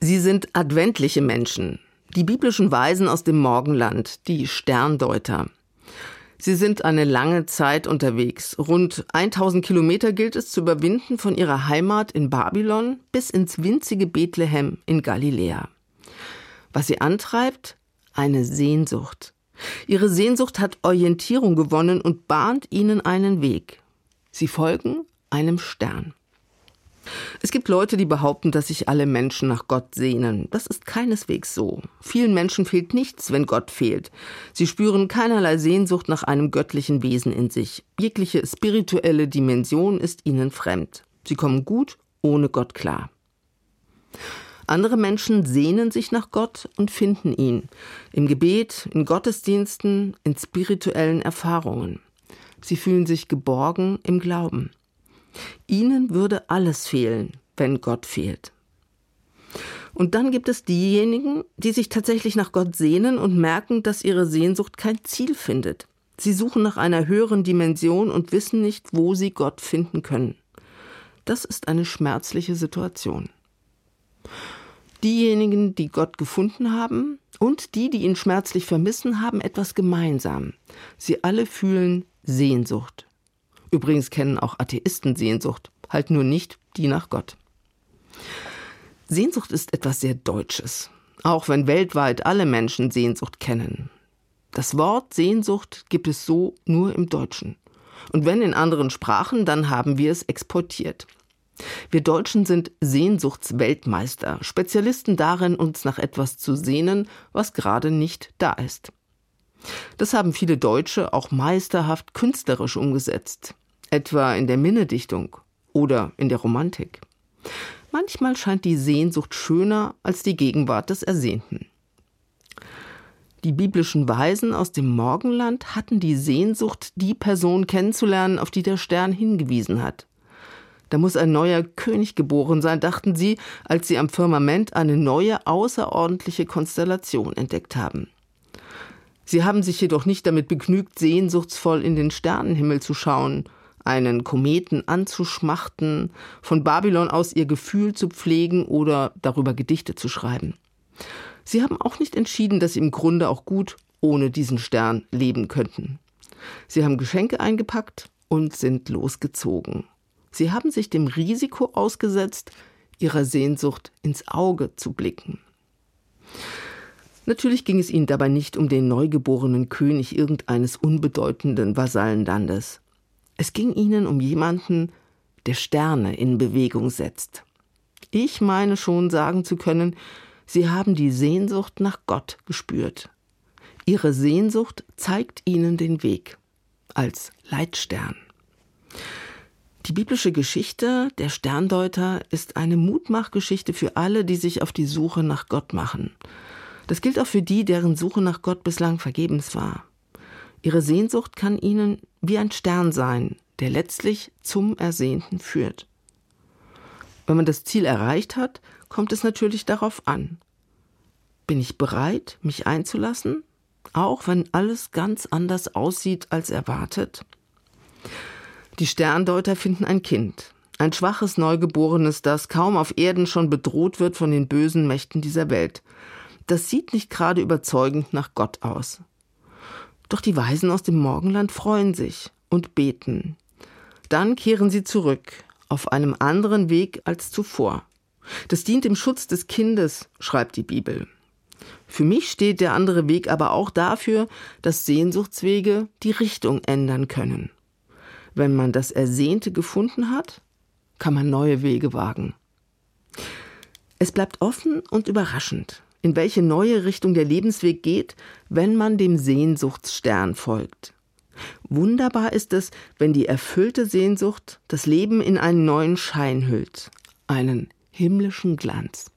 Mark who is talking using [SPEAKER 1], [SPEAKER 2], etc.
[SPEAKER 1] Sie sind adventliche Menschen, die biblischen Weisen aus dem Morgenland, die Sterndeuter. Sie sind eine lange Zeit unterwegs. Rund 1000 Kilometer gilt es zu überwinden von ihrer Heimat in Babylon bis ins winzige Bethlehem in Galiläa. Was sie antreibt? Eine Sehnsucht. Ihre Sehnsucht hat Orientierung gewonnen und bahnt ihnen einen Weg. Sie folgen einem Stern. Es gibt Leute, die behaupten, dass sich alle Menschen nach Gott sehnen. Das ist keineswegs so. Vielen Menschen fehlt nichts, wenn Gott fehlt. Sie spüren keinerlei Sehnsucht nach einem göttlichen Wesen in sich. Jegliche spirituelle Dimension ist ihnen fremd. Sie kommen gut ohne Gott klar. Andere Menschen sehnen sich nach Gott und finden ihn. Im Gebet, in Gottesdiensten, in spirituellen Erfahrungen. Sie fühlen sich geborgen im Glauben. Ihnen würde alles fehlen, wenn Gott fehlt. Und dann gibt es diejenigen, die sich tatsächlich nach Gott sehnen und merken, dass ihre Sehnsucht kein Ziel findet. Sie suchen nach einer höheren Dimension und wissen nicht, wo sie Gott finden können. Das ist eine schmerzliche Situation. Diejenigen, die Gott gefunden haben und die ihn schmerzlich vermissen, haben etwas gemeinsam. Sie alle fühlen Sehnsucht. Übrigens kennen auch Atheisten Sehnsucht, halt nur nicht die nach Gott. Sehnsucht ist etwas sehr Deutsches, auch wenn weltweit alle Menschen Sehnsucht kennen. Das Wort Sehnsucht gibt es so nur im Deutschen. Und wenn in anderen Sprachen, dann haben wir es exportiert. Wir Deutschen sind Sehnsuchtsweltmeister, Spezialisten darin, uns nach etwas zu sehnen, was gerade nicht da ist. Das haben viele Deutsche auch meisterhaft künstlerisch umgesetzt, etwa in der Minnedichtung oder in der Romantik. Manchmal scheint die Sehnsucht schöner als die Gegenwart des Ersehnten. Die biblischen Weisen aus dem Morgenland hatten die Sehnsucht, die Person kennenzulernen, auf die der Stern hingewiesen hat. Da muss ein neuer König geboren sein, dachten sie, als sie am Firmament eine neue, außerordentliche Konstellation entdeckt haben. Sie haben sich jedoch nicht damit begnügt, sehnsuchtsvoll in den Sternenhimmel zu schauen, einen Kometen anzuschmachten, von Babylon aus ihr Gefühl zu pflegen oder darüber Gedichte zu schreiben. Sie haben auch nicht entschieden, dass sie im Grunde auch gut ohne diesen Stern leben könnten. Sie haben Geschenke eingepackt und sind losgezogen. Sie haben sich dem Risiko ausgesetzt, ihrer Sehnsucht ins Auge zu blicken. Natürlich ging es ihnen dabei nicht um den neugeborenen König irgendeines unbedeutenden Vasallenlandes. Es ging ihnen um jemanden, der Sterne in Bewegung setzt. Ich meine schon sagen zu können, sie haben die Sehnsucht nach Gott gespürt. Ihre Sehnsucht zeigt ihnen den Weg als Leitstern. Die biblische Geschichte der Sterndeuter ist eine Mutmachgeschichte für alle, die sich auf die Suche nach Gott machen. Das gilt auch für die, deren Suche nach Gott bislang vergebens war. Ihre Sehnsucht kann ihnen wie ein Stern sein, der letztlich zum Ersehnten führt. Wenn man das Ziel erreicht hat, kommt es natürlich darauf an. Bin ich bereit, mich einzulassen, auch wenn alles ganz anders aussieht als erwartet? Die Sterndeuter finden ein Kind, ein schwaches Neugeborenes, das kaum auf Erden schon bedroht wird von den bösen Mächten dieser Welt. Das sieht nicht gerade überzeugend nach Gott aus. Doch die Weisen aus dem Morgenland freuen sich und beten. Dann kehren sie zurück, auf einem anderen Weg als zuvor. Das dient dem Schutz des Kindes, schreibt die Bibel. Für mich steht der andere Weg aber auch dafür, dass Sehnsuchtswege die Richtung ändern können. Wenn man das Ersehnte gefunden hat, kann man neue Wege wagen. Es bleibt offen und überraschend, in welche neue Richtung der Lebensweg geht, wenn man dem Sehnsuchtsstern folgt. Wunderbar ist es, wenn die erfüllte Sehnsucht das Leben in einen neuen Schein hüllt, einen himmlischen Glanz.